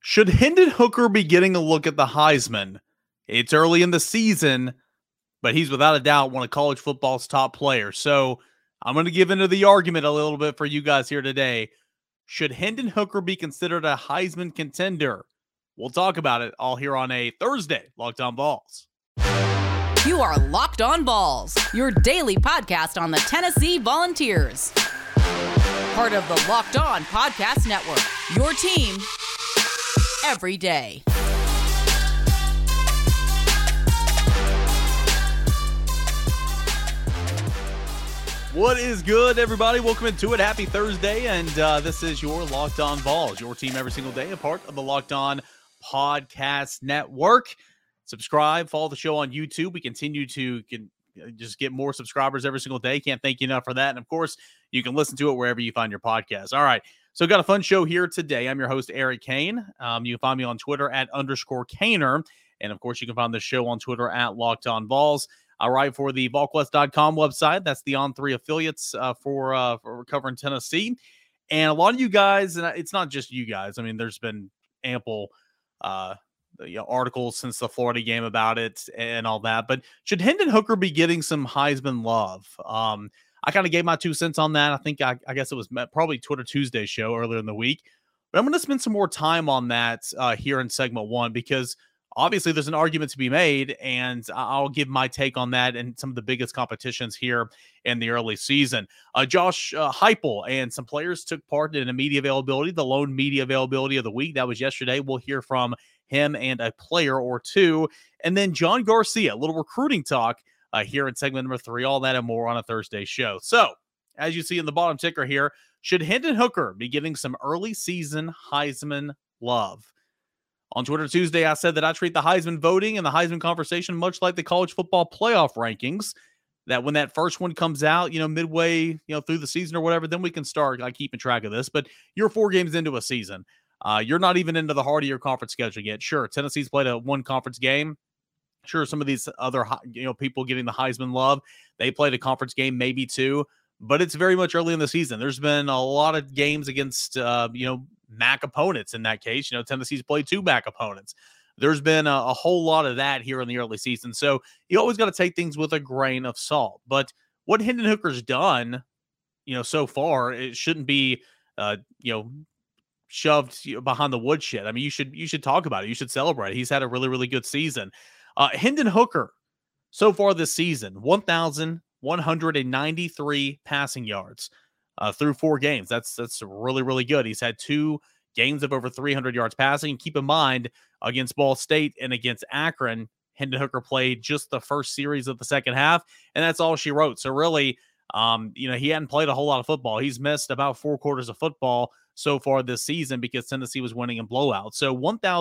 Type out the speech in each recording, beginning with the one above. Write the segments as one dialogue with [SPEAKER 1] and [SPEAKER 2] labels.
[SPEAKER 1] Should Hendon Hooker be getting a look at the Heisman? It's early in the season, but he's without a doubt one of college football's top players. So I'm going to give into the argument a little bit for you guys here today. Should Hendon Hooker be considered a Heisman contender? We'll talk about it all here on a Thursday, Locked On Vols.
[SPEAKER 2] You are Locked On Vols, your daily podcast on the Tennessee Volunteers. Part of the Locked On Podcast Network, your team every day.
[SPEAKER 1] What is good, everybody? Welcome into it. Happy Thursday, and this is your Locked On Vols, your team every single day, a part of the Locked On Podcast Network. Subscribe, follow the show on YouTube. We continue to just get more subscribers every single day. Can't thank you enough for that. And, of course, you can listen to it wherever you find your podcast. All right, so got a fun show here today. I'm your host, Eric Kane. You can find me on Twitter at _Kaner. And, of course, you can find the show on Twitter at Locked On Vols. I write for the VolQuest.com website. That's the On3 affiliates for covering Tennessee. And a lot of you guys, and it's not just you guys. I mean, there's been ample articles since the Florida game about it and all that. But should Hendon Hooker be getting some Heisman love? I kind of gave my 2 cents on that. I think I guess it was probably Twitter Tuesday show earlier in the week. But I'm going to spend some more time on that here in segment one, because obviously there's an argument to be made, and I'll give my take on that and some of the biggest competitions here in the early season. Josh Heupel and some players took part in a media availability, the lone media availability of the week. That was yesterday. We'll hear from him and a player or two. And then John Garcia, a little recruiting talk here in segment number 3, all that and more on a Thursday show. So, as you see in the bottom ticker here, should Hendon Hooker be getting some early season Heisman love? On Twitter Tuesday, I said that I treat the Heisman voting and the Heisman conversation much like the college football playoff rankings, that when that first one comes out, midway, through the season or whatever, then we can start keeping track of this. But you're 4 games into a season. You're not even into the heart of your conference schedule yet. Sure, Tennessee's played a 1 conference game. Sure, some of these other, people getting the Heisman love, they played a conference game, maybe 2, but it's very much early in the season. There's been a lot of games against, MAC opponents in that case. Tennessee's played 2 MAC opponents. There's been a whole lot of that here in the early season. So you always got to take things with a grain of salt. But what Hendon Hooker's done, so far, it shouldn't be, shoved behind the woodshed. I mean, you should talk about it. You should celebrate it. He's had a really, really good season. Hendon Hooker, so far this season, 1,193 passing yards. Through 4 games. That's really, really good. He's had 2 games of over 300 yards passing. And keep in mind, against Ball State and against Akron, Hendon Hooker played just the first series of the second half, and that's all she wrote. So really, he hadn't played a whole lot of football. He's missed about 4 quarters of football so far this season because Tennessee was winning in blowouts. So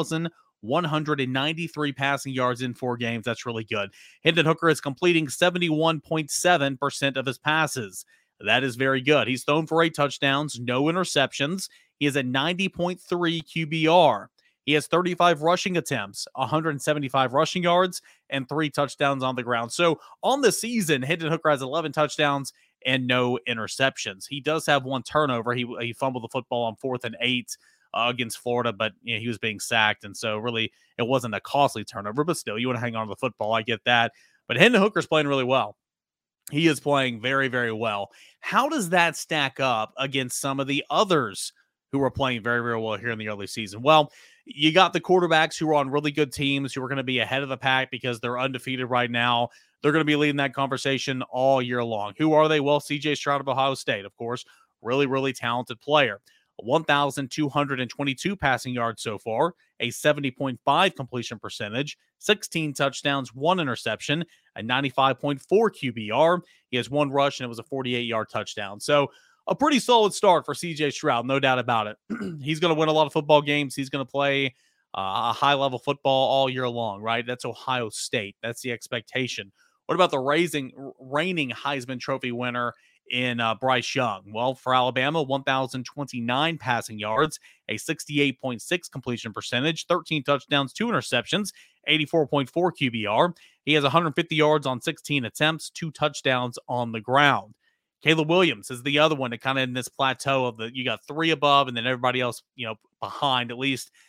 [SPEAKER 1] 1,193 passing yards in 4 games. That's really good. Hendon Hooker is completing 71.7% of his passes. That is very good. He's thrown for 8 touchdowns, no interceptions. He has a 90.3 QBR. He has 35 rushing attempts, 175 rushing yards, and 3 touchdowns on the ground. So on the season, Hendon Hooker has 11 touchdowns and no interceptions. He does have 1 turnover. He fumbled the football on 4th and 8 against Florida, but he was being sacked, and so really it wasn't a costly turnover, but still, you want to hang on to the football. I get that. But Hendon Hooker's playing really well. He is playing very, very well. How does that stack up against some of the others who are playing very, very well here in the early season? Well, you got the quarterbacks who are on really good teams who are going to be ahead of the pack because they're undefeated right now. They're going to be leading that conversation all year long. Who are they? Well, C.J. Stroud of Ohio State, of course. Really, really talented player. 1,222 passing yards so far, a 70.5 completion percentage, 16 touchdowns, 1 interception, a 95.4 QBR. He has 1 rush, and it was a 48-yard touchdown. So a pretty solid start for C.J. Stroud, no doubt about it. He's going to win a lot of football games. He's going to play a high-level football all year long, right? That's Ohio State. That's the expectation. What about the reigning Heisman Trophy winner in Bryce Young? Well, for Alabama, 1,029 passing yards, a 68.6 completion percentage, 13 touchdowns, 2 interceptions, 84.4 QBR. He has 150 yards on 16 attempts, 2 touchdowns on the ground. Caleb Williams is the other one to kind of in this plateau of you got 3 above and then everybody else, behind, at least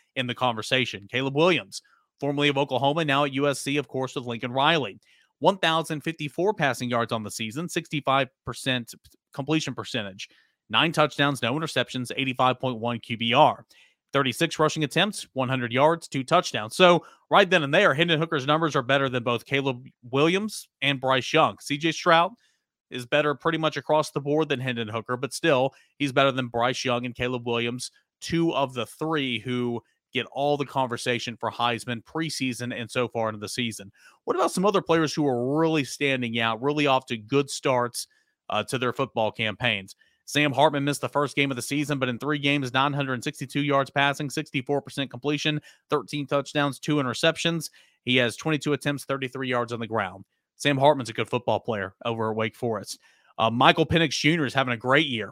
[SPEAKER 1] in the conversation. Caleb Williams, formerly of Oklahoma, now at USC, of course, with Lincoln Riley. 1,054 passing yards on the season, 65% completion percentage, 9 touchdowns, no interceptions, 85.1 QBR. 36 rushing attempts, 100 yards, 2 touchdowns. So right then and there, Hendon Hooker's numbers are better than both Caleb Williams and Bryce Young. CJ Stroud is better pretty much across the board than Hendon Hooker, but still, he's better than Bryce Young and Caleb Williams, 2 of the 3 who get all the conversation for Heisman preseason and so far into the season. What about some other players who are really standing out, really off to good starts to their football campaigns? Sam Hartman missed the first game of the season, but in 3 games, 962 yards passing, 64% completion, 13 touchdowns, 2 interceptions. He has 22 attempts, 33 yards on the ground. Sam Hartman's a good football player over at Wake Forest. Michael Penix Jr. is having a great year.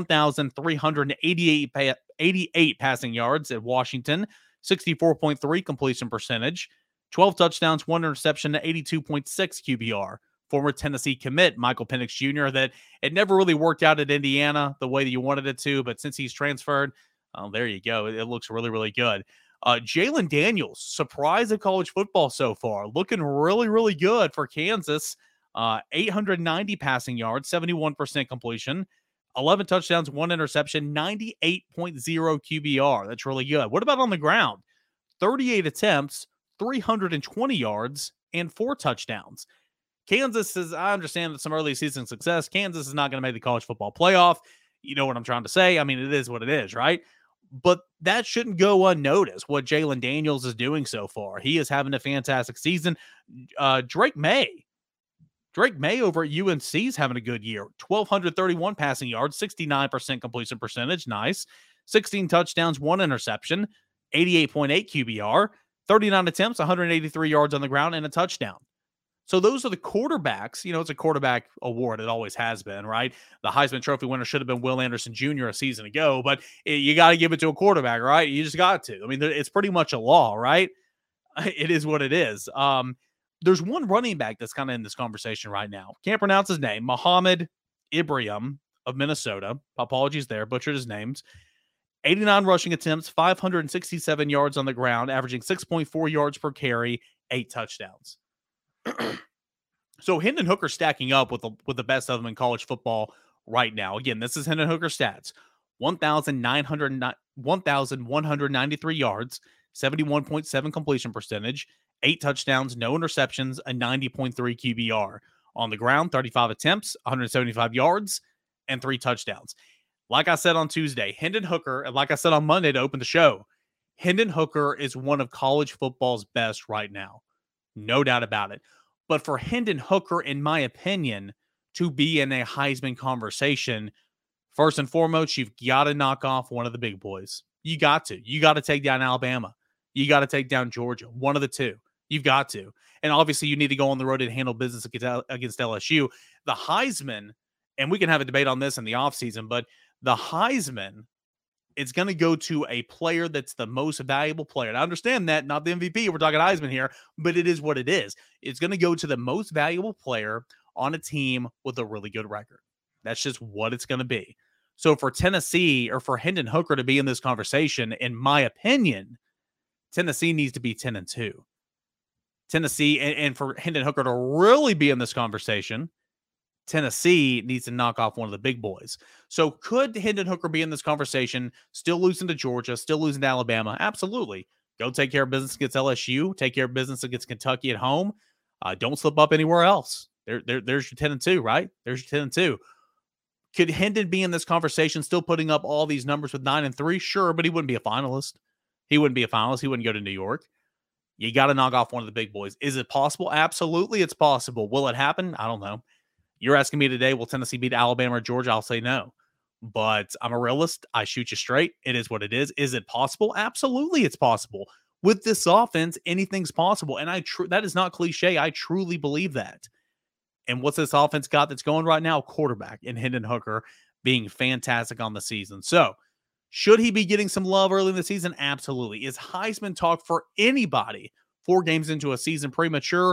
[SPEAKER 1] 1,388 passing yards at Washington, 64.3 completion percentage, 12 touchdowns, 1 interception, 82.6 QBR. Former Tennessee commit, Michael Penix Jr., that it never really worked out at Indiana the way that you wanted it to, but since he's transferred, there you go. It looks really, really good. Jalen Daniels, surprise of college football so far, looking really, really good for Kansas. 890 passing yards, 71% completion, 11 touchdowns, 1 interception, 98.0 QBR. That's really good. What about on the ground? 38 attempts, 320 yards, and 4 touchdowns. Kansas is, I understand that some early season success. Kansas is not going to make the college football playoff. You know what I'm trying to say? I mean, it is what it is, right? But that shouldn't go unnoticed, what Jalen Daniels is doing so far. He is having a fantastic season. Drake May over at UNC is having a good year. 1,231 passing yards, 69% completion percentage. Nice. 16 touchdowns, 1 interception, 88.8 QBR, 39 attempts, 183 yards on the ground, and a touchdown. So those are the quarterbacks. You know, it's a quarterback award. It always has been, right? The Heisman Trophy winner should have been Will Anderson Jr. a season ago, but you got to give it to a quarterback, right? You just got to. I mean, it's pretty much a law, right? It is what it is. There's one running back that's kind of in this conversation right now. Can't pronounce his name. Mohamed Ibrahim of Minnesota. Apologies there. Butchered his names. 89 rushing attempts, 567 yards on the ground, averaging 6.4 yards per carry, 8 touchdowns. So Hendon Hooker stacking up with the best of them in college football right now. Again, this is Hendon Hooker stats. 1,193 yards, 71.7 completion percentage, 8 touchdowns, no interceptions, a 90.3 QBR. On the ground, 35 attempts, 175 yards, and 3 touchdowns. Like I said on Tuesday, Hendon Hooker, and like I said on Monday to open the show, Hendon Hooker is one of college football's best right now. No doubt about it. But for Hendon Hooker, in my opinion, to be in a Heisman conversation, first and foremost, you've got to knock off one of the big boys. You got to. You got to take down Alabama. You got to take down Georgia. One of the two. You've got to. And obviously, you need to go on the road and handle business against LSU. The Heisman, and we can have a debate on this in the offseason, but the Heisman, it's going to go to a player that's the most valuable player. And I understand that, not the MVP. We're talking Heisman here, but it is what it is. It's going to go to the most valuable player on a team with a really good record. That's just what it's going to be. So for Tennessee, or for Hendon Hooker to be in this conversation, in my opinion, Tennessee needs to be 10-2. Tennessee, and for Hendon Hooker to really be in this conversation, Tennessee needs to knock off one of the big boys. So could Hendon Hooker be in this conversation, still losing to Georgia, still losing to Alabama? Absolutely. Go take care of business against LSU. Take care of business against Kentucky at home. Don't slip up anywhere else. There's your 10-2, right? There's your 10-2. Could Hendon be in this conversation, still putting up all these numbers with 9-3? Sure, but he wouldn't be a finalist. He wouldn't go to New York. You got to knock off one of the big boys. Is it possible? Absolutely, it's possible. Will it happen? I don't know. You're asking me today, will Tennessee beat Alabama or Georgia? I'll say no. But I'm a realist. I shoot you straight. It is what it is. Is it possible? Absolutely, it's possible. With this offense, anything's possible. And that is not cliche. I truly believe that. And what's this offense got that's going right now? Quarterback in Hendon Hooker being fantastic on the season. So, should he be getting some love early in the season? Absolutely. Is Heisman talk for anybody 4 games into a season premature?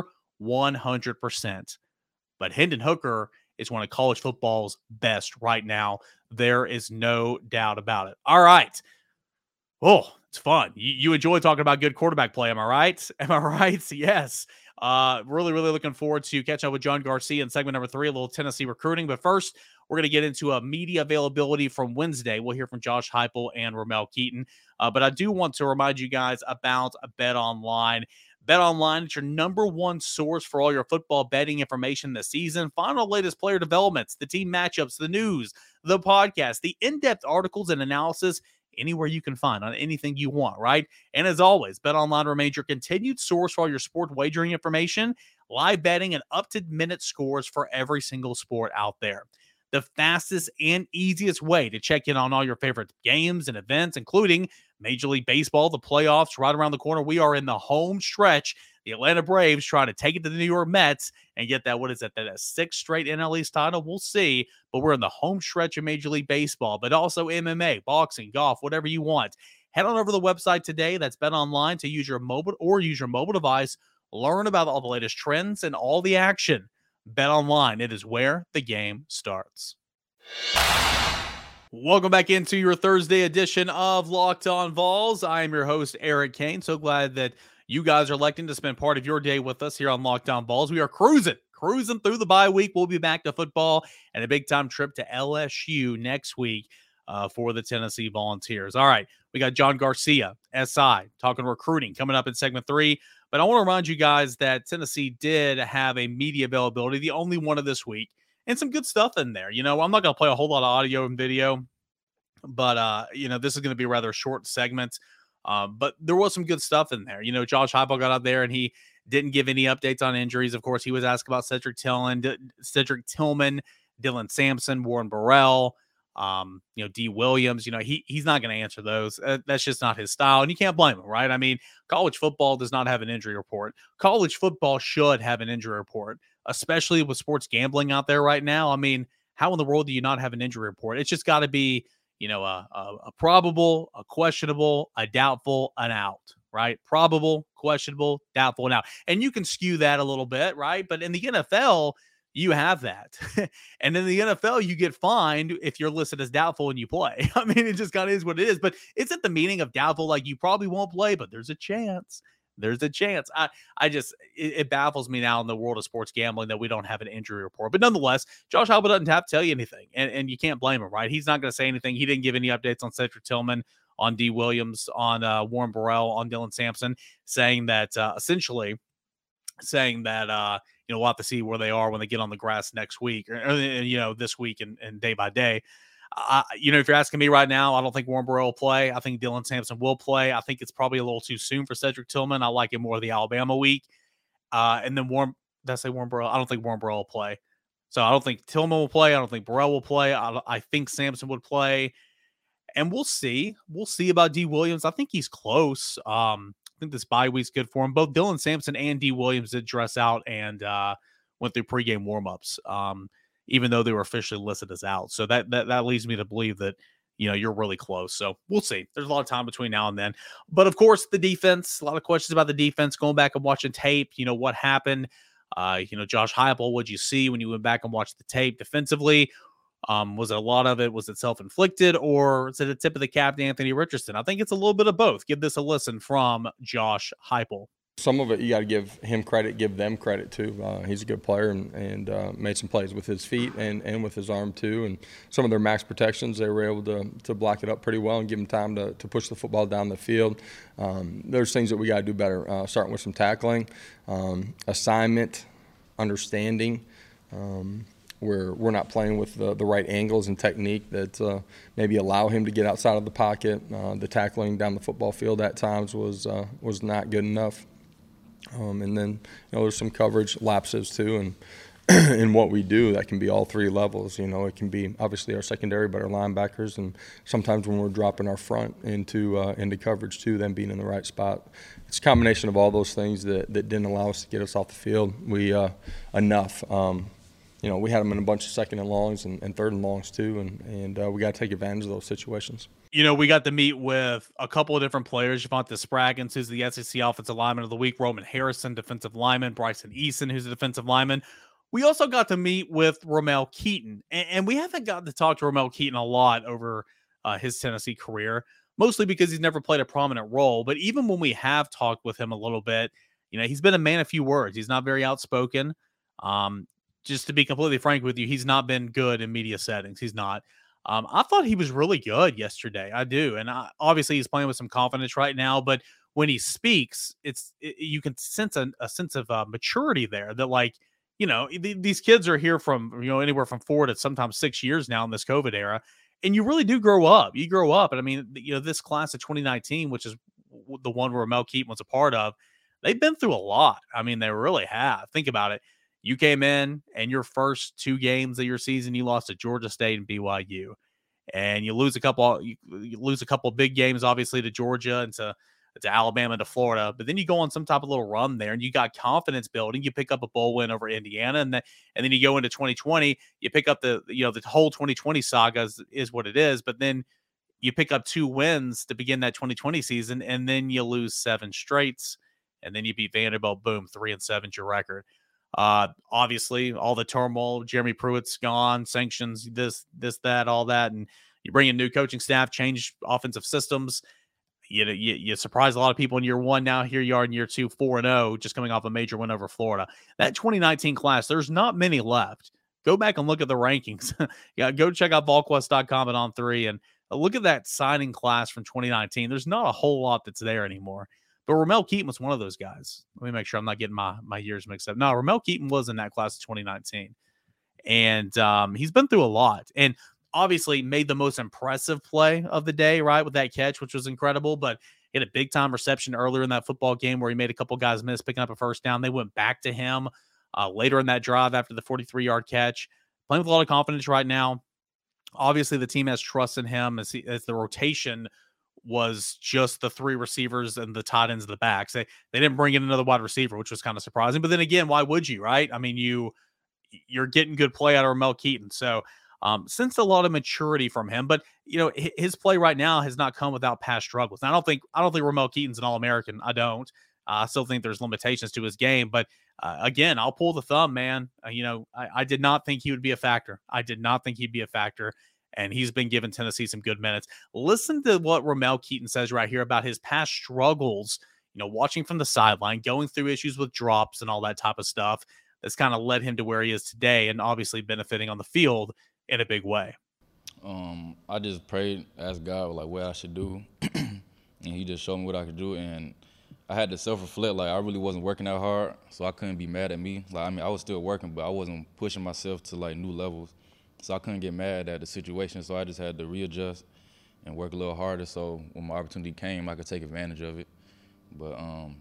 [SPEAKER 1] 100%. But Hendon Hooker is one of college football's best right now. There is no doubt about it. All right. Oh, it's fun. You enjoy talking about good quarterback play. Am I right? Am I right? Yes. Really, really looking forward to catching up with John Garcia in segment number 3, a little Tennessee recruiting. But first, we're going to get into a media availability from Wednesday. We'll hear from Josh Heupel and Ramel Keaton. But I do want to remind you guys about BetOnline. BetOnline is your number one source for all your football betting information this season. Find all the latest player developments, the team matchups, the news, the podcast, the in-depth articles and analysis anywhere you can find on anything you want, right? And as always, BetOnline remains your continued source for all your sport wagering information, live betting, and up-to-minute scores for every single sport out there. The fastest and easiest way to check in on all your favorite games and events, including Major League Baseball, the playoffs right around the corner. We are in the home stretch. The Atlanta Braves trying to take it to the New York Mets and get that, what is that, that a 6th straight NL East title? We'll see, but we're in the home stretch of Major League Baseball, but also MMA, boxing, golf, whatever you want. Head on over to the website today. That's BetOnline to use your mobile device. Learn about all the latest trends and all the action. BetOnline, it is where the game starts. Welcome back into your Thursday edition of Locked On Vols. I am your host, Eric Kane. So glad that you guys are electing to spend part of your day with us here on Locked On Vols. We are cruising through the bye week. We'll be back to football and a big-time trip to LSU next week for the Tennessee Volunteers. All right, we got John Garcia, SI, talking recruiting, coming up in segment 3. But I want to remind you guys that Tennessee did have a media availability, the only one of this week, and some good stuff in there. You know, I'm not going to play a whole lot of audio and video, but, you know, this is going to be a rather short segment. But there was some good stuff in there. You know, Josh Heupel got out there and he didn't give any updates on injuries. Of course, he was asked about Cedric Tillman, Dylan Sampson, Warren Burrell, you know, D. Williams. You know, he's not going to answer those. That's just not his style, and you can't blame him, right? I mean, college football does not have an injury report. College football should have an injury report, especially with sports gambling out there right now. I mean, how in the world do you not have an injury report? It's just got to be, you know, a probable, a questionable, a doubtful, an out, right? Probable, questionable, doubtful, and out. And you can skew that a little bit, right? But in the NFL, you have that. And in the NFL, you get fined if you're listed as doubtful and you play. I mean, it just kind of is what it is. But it's at the meaning of doubtful, like you probably won't play, but there's a chance. There's a chance. It baffles me now in the world of sports gambling that we don't have an injury report. But nonetheless, Josh Heupel doesn't have to tell you anything. And you can't blame him, right? He's not going to say anything. He didn't give any updates on Cedric Tillman, on D. Williams, on Warren Burrell, on Dylan Sampson, saying that you know, we'll have to see where they are when they get on the grass next week or you know, this week and day by day. You know, if you're asking me right now, I don't think Warren Burrell will play. I think Dylan Sampson will play. I think it's probably a little too soon for Cedric Tillman. I like it more of the Alabama week. And then Warren Burrell? I don't think Warren Burrell will play. So I don't think Tillman will play. I don't think Burrell will play. I think Sampson would play. And we'll see. We'll see about D. Williams. I think he's close. I think this bye week's good for him. Both Dylan Sampson and D. Williams did dress out and went through pregame warmups, even though they were officially listed as out. So that leads me to believe that, you know, you're really close. So we'll see. There's a lot of time between now and then. But of course, the defense, a lot of questions about the defense, going back and watching tape, you know, what happened. You know, Josh Heupel, what'd you see when you went back and watched the tape defensively? Was it a lot of it? Was it self-inflicted, or is it a tip of the cap to Anthony Richardson? I think it's a little bit of both. Give this a listen from Josh Heupel.
[SPEAKER 3] Some of it you got to give him credit, give them credit too. He's a good player and made some plays with his feet and with his arm too. And some of their max protections, they were able to block it up pretty well and give him time to push the football down the field. There's things that we got to do better, starting with some tackling, assignment, understanding. We're not playing with the right angles and technique that maybe allow him to get outside of the pocket. The tackling down the football field at times was not good enough. And then, you know, there's some coverage lapses too, and in what we do, that can be all three levels. You know, it can be obviously our secondary, but our linebackers, and sometimes when we're dropping our front into coverage too, them being in the right spot. It's a combination of all those things that didn't allow us to get us off the field. We enough. You know, we had them in a bunch of second and longs and third and longs too, and we got to take advantage of those situations.
[SPEAKER 1] You know, we got to meet with a couple of different players. Javonte Spraggins, who's the SEC Offensive Lineman of the Week. Roman Harrison, defensive lineman. Bryson Eason, who's a defensive lineman. We also got to meet with Ramel Keaton, and we haven't gotten to talk to Ramel Keaton a lot over his Tennessee career. mostly because he's never played a prominent role. But even when we have talked with him a little bit, he's been a man of few words. He's not very outspoken. Just to be completely frank with you, he's not been good in media settings. He's not. I thought he was really good yesterday. I do. And obviously he's playing with some confidence right now, but when he speaks, you can sense a sense of maturity there that, like, these kids are here from, anywhere from 4 to sometimes 6 years now in this COVID era. And you really do grow up. You grow up. And I mean, this class of 2019, which is the one where Ramel Keaton was a part of, they've been through a lot. I mean, they really have. Think about it. You came in and your first 2 games of your season, you lost to Georgia State and BYU, and you lose a couple big games, obviously, to Georgia and to Alabama and to Florida. But then you go on some type of little run there, and you got confidence building. You pick up a bowl win over Indiana, and then you go into 2020. You pick up the whole 2020 saga is what it is. But then you pick up 2 wins to begin that 2020 season, and then you lose 7 straights, and then you beat Vanderbilt. Boom, 3-7 your record. Obviously, all the turmoil. Jeremy Pruitt's gone, sanctions, this, that, all that, and you bring in new coaching staff, change offensive systems. You surprise a lot of people in year 1. Now here you are in year 2, 4-0, just coming off a major win over Florida. That 2019 class, there's not many left. Go back and look at the rankings. Go check out VolQuest.com and On3 and look at that signing class from 2019. There's not a whole lot that's there anymore. But Ramel Keaton was one of those guys. Let me make sure I'm not getting my years mixed up. No, Ramel Keaton was in that class of 2019. And he's been through a lot. And obviously made the most impressive play of the day, right, with that catch, which was incredible. But he had a big-time reception earlier in that football game where he made a couple guys miss picking up a first down. They went back to him later in that drive after the 43-yard catch. Playing with a lot of confidence right now. Obviously, the team has trust in him as the rotation was just the 3 receivers and the tight ends of the backs. They didn't bring in another wide receiver, which was kind of surprising. But then again, why would you, right? I mean, you're getting good play out of Ramel Keaton. So sensed a lot of maturity from him. But his play right now has not come without past struggles. And I don't think Ramel Keaton's an All-American. I don't. I still think there's limitations to his game. But again, I'll pull the thumb, man. I did not think he would be a factor. I did not think he'd be a factor. And he's been giving Tennessee some good minutes. Listen to what Ramel Keaton says right here about his past struggles, watching from the sideline, going through issues with drops and all that type of stuff that's kind of led him to where he is today and obviously benefiting on the field in a big way.
[SPEAKER 4] I just prayed, asked God like what I should do, and he just showed me what I could do. And I had to self-reflect, like I really wasn't working that hard, so I couldn't be mad at me. Like, I mean, I was still working, but I wasn't pushing myself to like new levels. So I couldn't get mad at the situation, so I just had to readjust and work a little harder so when my opportunity came, I could take advantage of it. But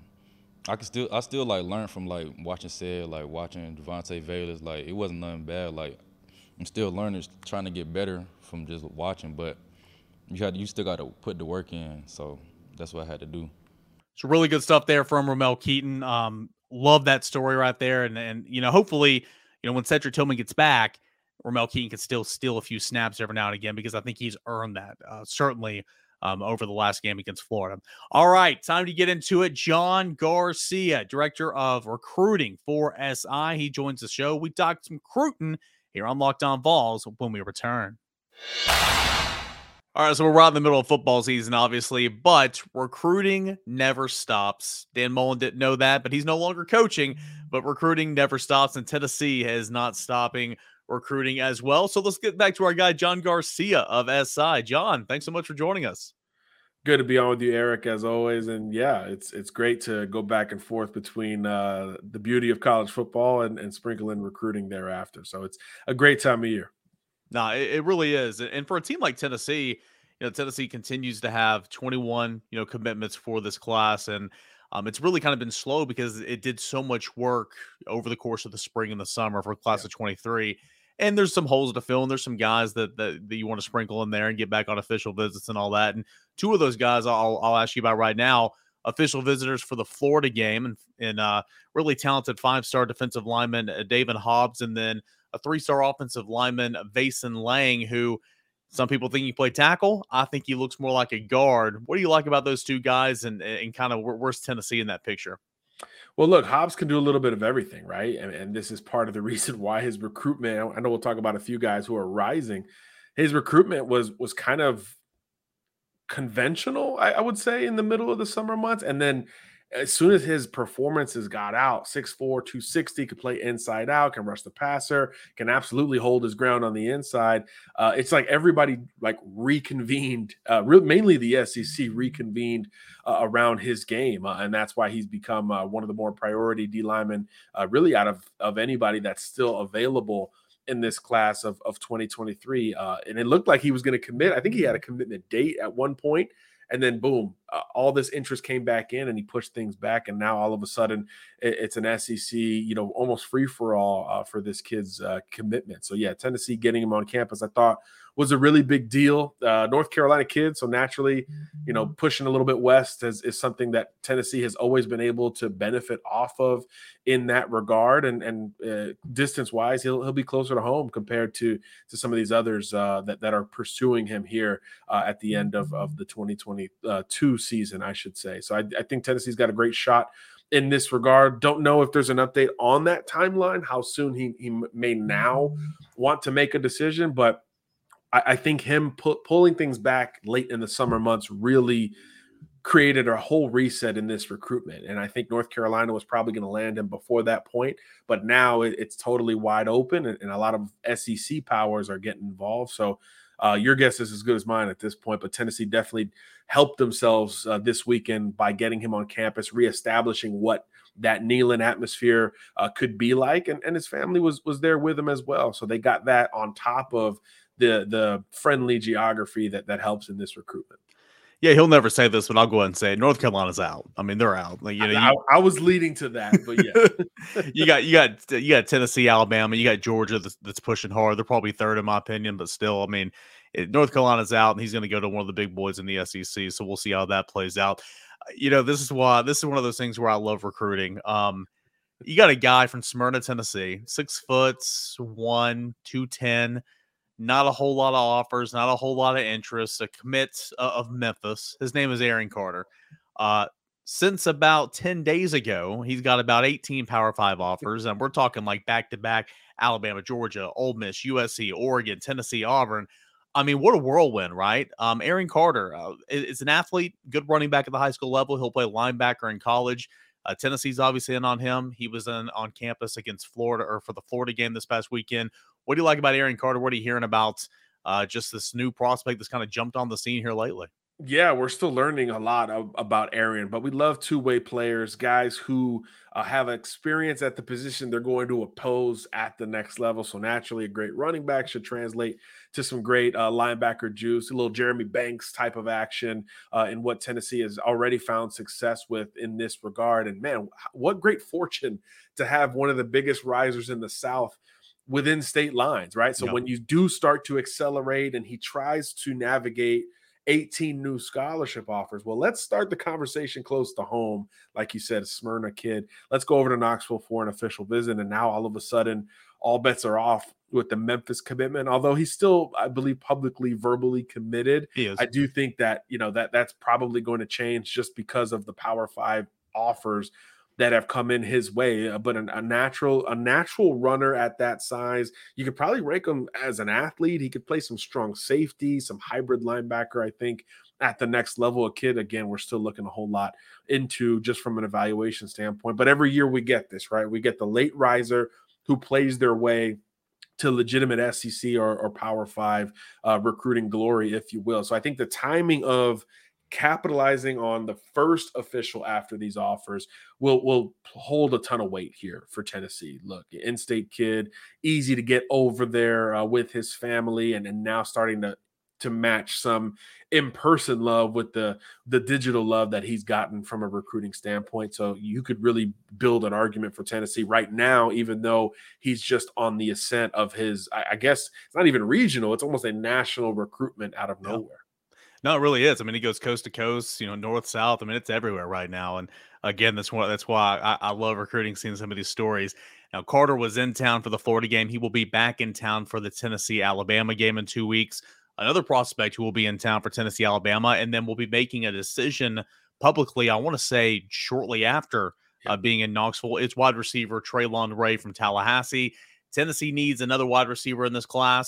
[SPEAKER 4] I still like learn from like watching Ced, like watching Devontae Valers. Like it wasn't nothing bad. Like I'm still learning, trying to get better from just watching, but you still got to put the work in. So that's what I had to do.
[SPEAKER 1] So really good stuff there from Ramel Keaton. Love that story right there, and hopefully when Cedric Tillman gets back, Ramel Keaton can still steal a few snaps every now and again because I think he's earned that, certainly over the last game against Florida. All right, time to get into it. John Garcia, Director of Recruiting for SI. He joins the show. We talked some recruiting here on Locked On Vols when we return. All right, so we're right in the middle of football season, obviously, but recruiting never stops. Dan Mullen didn't know that, but he's no longer coaching, but recruiting never stops, and Tennessee is not stopping recruiting as well. So let's get back to our guy, John Garcia of SI. John, thanks so much for joining us.
[SPEAKER 5] Good to be on with you, Eric, as always. And yeah, it's great to go back and forth between the beauty of college football and sprinkle in recruiting thereafter. So it's a great time of year.
[SPEAKER 1] No, it really is. And for a team like Tennessee, Tennessee continues to have 21, commitments for this class. And it's really kind of been slow because it did so much work over the course of the spring and the summer for class of 23. And there's some holes to fill, and there's some guys that you want to sprinkle in there and get back on official visits and all that. And 2 of those guys I'll ask you about right now, official visitors for the Florida game, and really talented 5-star defensive lineman David Hobbs, and then a 3-star offensive lineman Vason Lang, who some people think he played tackle. I think he looks more like a guard. What do you like about those 2 guys, and kind of where's Tennessee in that picture?
[SPEAKER 5] Well, look, Hobbs can do a little bit of everything, right? And this is part of the reason why his recruitment, I know we'll talk about a few guys who are rising. His recruitment was kind of conventional, I would say, in the middle of the summer months. And then as soon as his performances got out, 6'4", 260, could play inside out, can rush the passer, can absolutely hold his ground on the inside. It's like everybody like reconvened, mainly the SEC reconvened around his game. And that's why he's become one of the more priority D linemen really out of anybody that's still available in this class of 2023. And it looked like he was going to commit. I think he had a commitment date at one point, and then boom, all this interest came back in and he pushed things back. And now all of a sudden it's an SEC, almost free for all for this kid's commitment. So yeah, Tennessee getting him on campus, I thought was a really big deal. North Carolina kid. So naturally, pushing a little bit west is something that Tennessee has always been able to benefit off of in that regard. And distance wise, he'll be closer to home compared to some of these others that are pursuing him here at the end of the 2022 season, I should say. So I think Tennessee's got a great shot in this regard. Don't know if there's an update on that timeline, how soon he may now want to make a decision, but I think him pulling things back late in the summer months really created a whole reset in this recruitment. And I think North Carolina was probably going to land him before that point, but now it's totally wide open, and a lot of SEC powers are getting involved. So your guess is as good as mine at this point, but Tennessee definitely helped themselves this weekend by getting him on campus, reestablishing what that Neyland atmosphere could be like. And his family was there with him as well. So they got that on top of the friendly geography that helps in this recruitment.
[SPEAKER 1] Yeah, he'll never say this, but I'll go ahead and say it. North Carolina's out. I mean, they're out. Like,
[SPEAKER 5] I was leading to that, but yeah.
[SPEAKER 1] you got Tennessee, Alabama, you got Georgia that's pushing hard. They're probably third in my opinion, but still, I mean, North Carolina's out, and he's going to go to one of the big boys in the SEC. So we'll see how that plays out. This is one of those things where I love recruiting. You got a guy from Smyrna, Tennessee, 6'1", 210. Not a whole lot of offers, not a whole lot of interest. A commit of Memphis. His name is Aaron Carter. Since about 10 days ago, he's got about 18 Power 5 offers, and we're talking like back-to-back Alabama, Georgia, Ole Miss, USC, Oregon, Tennessee, Auburn. I mean, what a whirlwind, right? Aaron Carter is an athlete, good running back at the high school level. He'll play linebacker in college. Tennessee's obviously in on him. He was on campus against Florida, or for the Florida game this past weekend. What do you like about Aaron Carter? What are you hearing about just this new prospect that's kind of jumped on the scene here lately?
[SPEAKER 5] Yeah, we're still learning a lot about Aaron, but we love two-way players, guys who have experience at the position they're going to oppose at the next level. So naturally, a great running back should translate to some great linebacker juice, a little Jeremy Banks type of action in what Tennessee has already found success with in this regard. And man, what great fortune to have one of the biggest risers in the South within state lines, right? So when you do start to accelerate and he tries to navigate 18 new scholarship offers. Well, let's start the conversation close to home. Like you said, a Smyrna kid. Let's go over to Knoxville for an official visit. And now all of a sudden, all bets are off with the Memphis commitment. Although he's still, I believe, publicly, verbally committed. I do think that, that's probably going to change just because of the Power 5 offers that have come in his way, but a natural runner at that size. You could probably rank him as an athlete. He could play some strong safety, some hybrid linebacker, I think, at the next level. A kid, again, we're still looking a whole lot into just from an evaluation standpoint. But every year we get this, right? We get the late riser who plays their way to legitimate SEC or Power 5 recruiting glory, if you will. So I think the timing of capitalizing on the first official after these offers will hold a ton of weight here for Tennessee. Look, in-state kid, easy to get over there with his family, and now starting to match some in-person love with the digital love that he's gotten from a recruiting standpoint. So you could really build an argument for Tennessee right now, even though he's just on the ascent of his, I guess it's not even regional, it's almost a national recruitment out of nowhere.
[SPEAKER 1] No, it really is. I mean, he goes coast to coast, north, south. I mean, it's everywhere right now. And again, that's why I love recruiting, seeing some of these stories. Now, Carter was in town for the Florida game. He will be back in town for the Tennessee-Alabama game in 2 weeks. Another prospect who will be in town for Tennessee-Alabama, and then we'll be making a decision publicly, I want to say shortly after being in Knoxville. It's wide receiver Traylon Ray from Tallahassee. Tennessee needs another wide receiver in this class.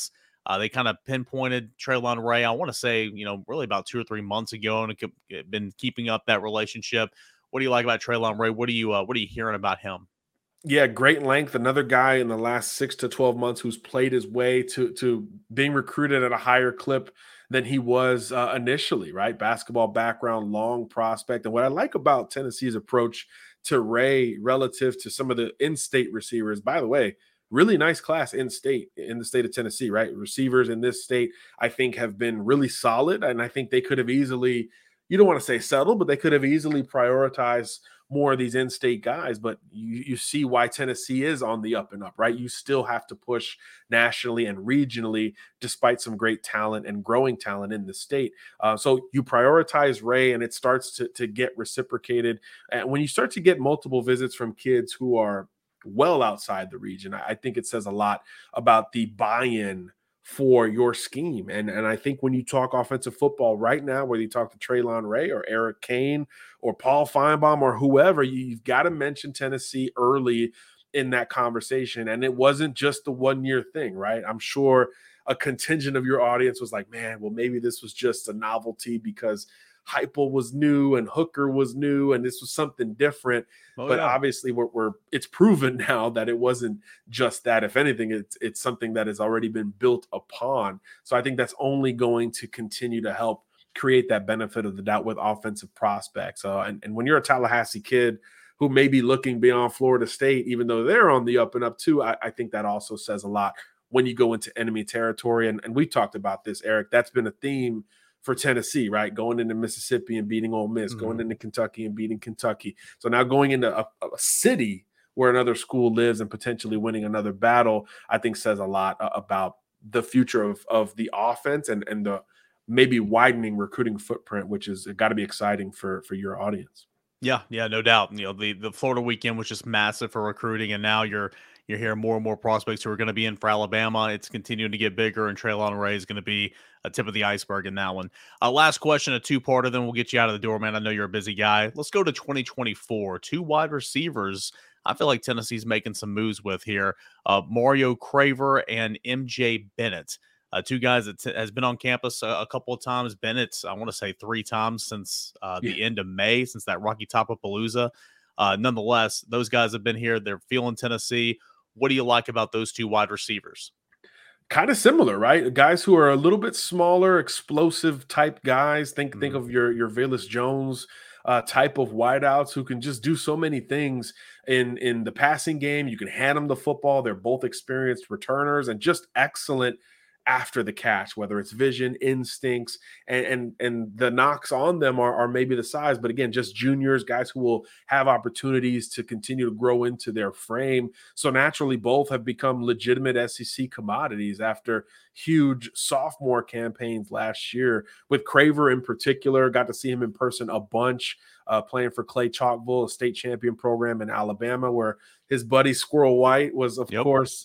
[SPEAKER 1] They kind of pinpointed Traylon Ray, I want to say, really about 2 or 3 months ago, and been keeping up that relationship. What do you like about Traylon Ray? What are you hearing about him?
[SPEAKER 5] Yeah, great length. Another guy in the last 6 to 12 months who's played his way to being recruited at a higher clip than he was initially, right? Basketball background, long prospect. And what I like about Tennessee's approach to Ray relative to some of the in-state receivers, by the way, really nice class in the state of Tennessee, right? Receivers in this state, I think, have been really solid. And I think they could have easily, you don't want to say settled, but they could have easily prioritized more of these in-state guys. But you see why Tennessee is on the up and up, right? You still have to push nationally and regionally, despite some great talent and growing talent in the state. So you prioritize Ray, and it starts to get reciprocated. And when you start to get multiple visits from kids who are well outside the region, I think it says a lot about the buy-in for your scheme. And I think when you talk offensive football right now, whether you talk to Traylon Ray or Eric Kane or Paul Feinbaum or whoever, you've got to mention Tennessee early in that conversation. And it wasn't just the 1-year thing, right? I'm sure a contingent of your audience was like, man, well, maybe this was just a novelty because Heupel was new and Hooker was new and this was something different. But obviously it's proven now that it wasn't just that. If anything, it's something that has already been built upon. So I think that's only going to continue to help create that benefit of the doubt with offensive prospects. And when you're a Tallahassee kid who may be looking beyond Florida State, even though they're on the up and up too, I think that also says a lot when you go into enemy territory. And we talked about this, Eric. That's been a theme for Tennessee, right? Going into Mississippi and beating Ole Miss, going into Kentucky and beating Kentucky. So now going into a city where another school lives and potentially winning another battle, I think says a lot about the future of the offense and the maybe widening recruiting footprint, which is got to be exciting for your audience.
[SPEAKER 1] Yeah, no doubt. The Florida weekend was just massive for recruiting, and now you're hearing more and more prospects who are going to be in for Alabama. It's continuing to get bigger, and Traylon Ray is going to be a tip of the iceberg in that one. Last question, a two-parter, then we'll get you out of the door, man. I know you're a busy guy. Let's go to 2024. 2 wide receivers I feel like Tennessee's making some moves with here. Mario Craver and MJ Bennett. 2 guys that has been on campus a couple of times. Bennett's, I want to say 3 times since the end of May, since that Rocky Top-a-Palooza. Nonetheless, those guys have been here. They're feeling Tennessee. What do you like about those 2 wide receivers?
[SPEAKER 5] Kind of similar, right? Guys who are a little bit smaller, explosive type guys. Think of your Velus Jones type of wideouts who can just do so many things in the passing game. You can hand them the football. They're both experienced returners and just excellent after the catch, whether it's vision, instincts, and the knocks on them are maybe the size, but again, just juniors, guys who will have opportunities to continue to grow into their frame. So naturally, both have become legitimate SEC commodities after huge sophomore campaigns last year. With Craver in particular, got to see him in person a bunch, playing for Clay Chalkville, a state champion program in Alabama, where his buddy Squirrel White was, of course,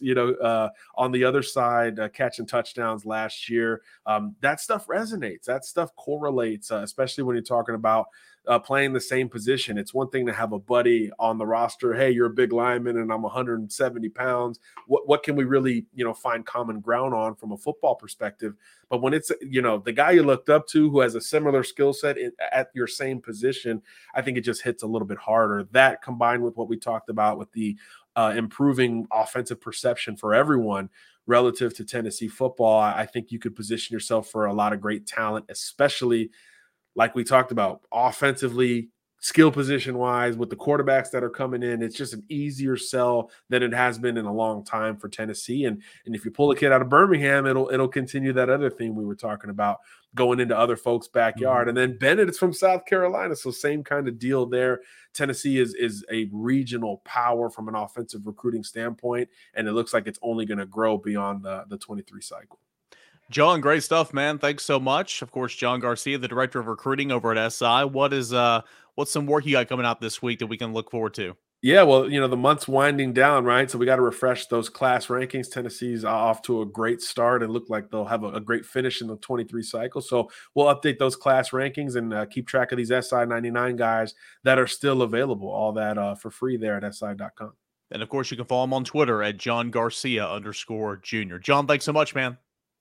[SPEAKER 5] on the other side, catching touchdowns last year. That stuff resonates. That stuff correlates, especially when you're talking about playing the same position. It's one thing to have a buddy on the roster. Hey, you're a big lineman and I'm 170 pounds. What can we really, find common ground on from a football perspective? But when it's, the guy you looked up to who has a similar skill set at your same position, I think it just hits a little bit harder. That combined with what we talked about with the improving offensive perception for everyone relative to Tennessee football, I think you could position yourself for a lot of great talent, especially like we talked about, offensively, skill position wise, with the quarterbacks that are coming in. It's just an easier sell than it has been in a long time for Tennessee. And if you pull a kid out of Birmingham, it'll continue that other theme we were talking about, going into other folks' backyard. And then Bennett is from South Carolina, so same kind of deal there. Tennessee is a regional power from an offensive recruiting standpoint, and it looks like it's only going to grow beyond the 23 cycle.
[SPEAKER 1] John, great stuff, man. Thanks so much. Of course, John Garcia, the director of recruiting over at SI. What's some work you got coming out this week that we can look forward to?
[SPEAKER 5] Yeah, well, the month's winding down, right? So we got to refresh those class rankings. Tennessee's off to a great start and look like they'll have a great finish in the 23 cycle. So we'll update those class rankings and keep track of these SI 99 guys that are still available. All that for free there at SI.com.
[SPEAKER 1] And of course, you can follow him on Twitter at John Garcia _Jr. John, thanks so much, man.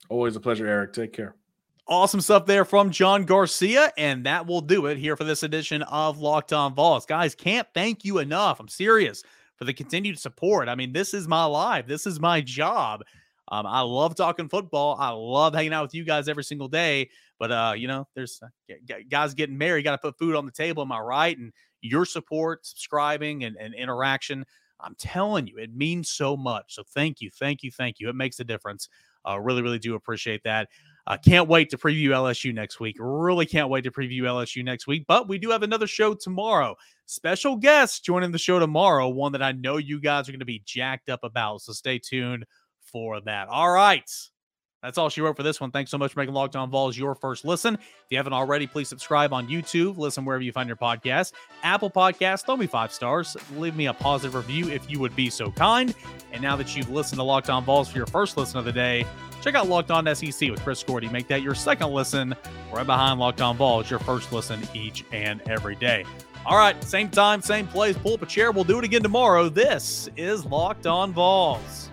[SPEAKER 5] Always a pleasure, Eric. Take care.
[SPEAKER 1] Awesome stuff there from John Garcia, and that will do it here for this edition of Locked On Vols. Guys, can't thank you enough. I'm serious for the continued support. I mean, this is my life. This is my job. I love talking football. I love hanging out with you guys every single day. But, there's guys getting married, got to put food on the table. Am I right? And your support, subscribing, and interaction, I'm telling you, it means so much. So thank you. It makes a difference. Really, really do appreciate that. Can't wait to preview LSU next week. Really can't wait to preview LSU next week. But we do have another show tomorrow. Special guest joining the show tomorrow, one that I know you guys are going to be jacked up about. So stay tuned for that. All right. That's all she wrote for this one. Thanks so much for making Locked On Vols your first listen. If you haven't already, please subscribe on YouTube. Listen wherever you find your podcast. Apple Podcasts, throw me 5 stars. Leave me a positive review if you would be so kind. And now that you've listened to Locked On Vols for your first listen of the day, check out Locked On SEC with Chris Gordy. Make that your second listen, right behind Locked On Vols, your first listen each and every day. All right, same time, same place. Pull up a chair. We'll do it again tomorrow. This is Locked On Vols.